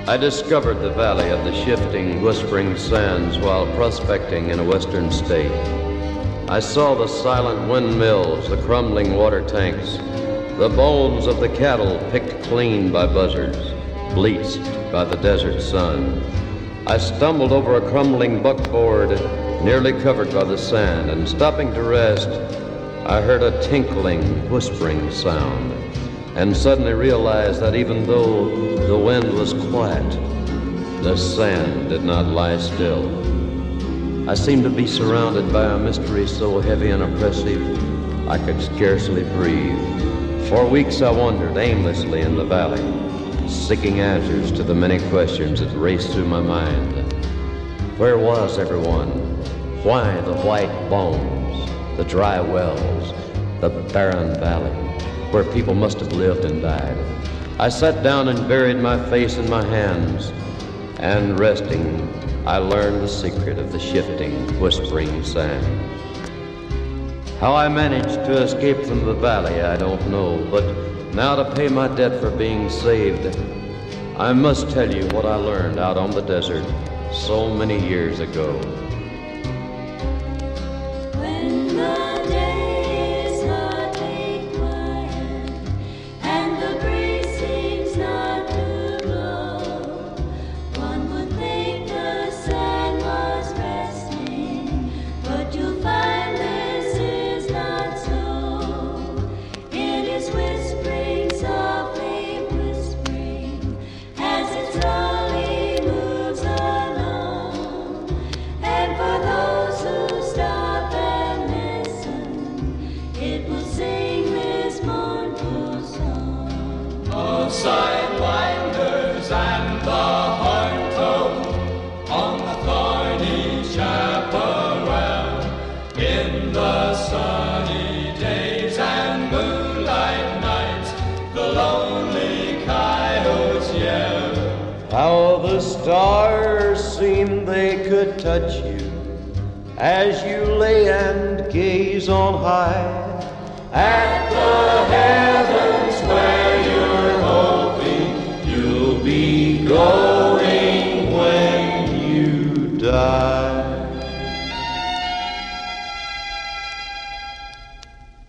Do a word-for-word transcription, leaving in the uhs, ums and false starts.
I discovered the valley of the shifting, whispering sands while prospecting in a western state. I saw the silent windmills, the crumbling water tanks, the bones of the cattle picked clean by buzzards, bleached by the desert sun. I stumbled over a crumbling buckboard, nearly covered by the sand, and stopping to rest, I heard a tinkling, whispering sound, and suddenly realized that even though the wind was quiet, the sand did not lie still. I seemed to be surrounded by a mystery so heavy and oppressive, I could scarcely breathe. For weeks I wandered aimlessly in the valley, seeking answers to the many questions that raced through my mind. Where was everyone? Why the white bones, the dry wells, the barren valley, where people must have lived and died? I sat down and buried my face in my hands, and resting, I learned the secret of the shifting, whispering sands. How I managed to escape from the valley, I don't know, but now to pay my debt for being saved, I must tell you what I learned out on the desert so many years ago. Sidewinders and the horn toad on the thorny chaparral, in the sunny days and moonlight nights, the lonely coyotes yell. How the stars seemed they could touch you as you lay and gaze on high at the heavens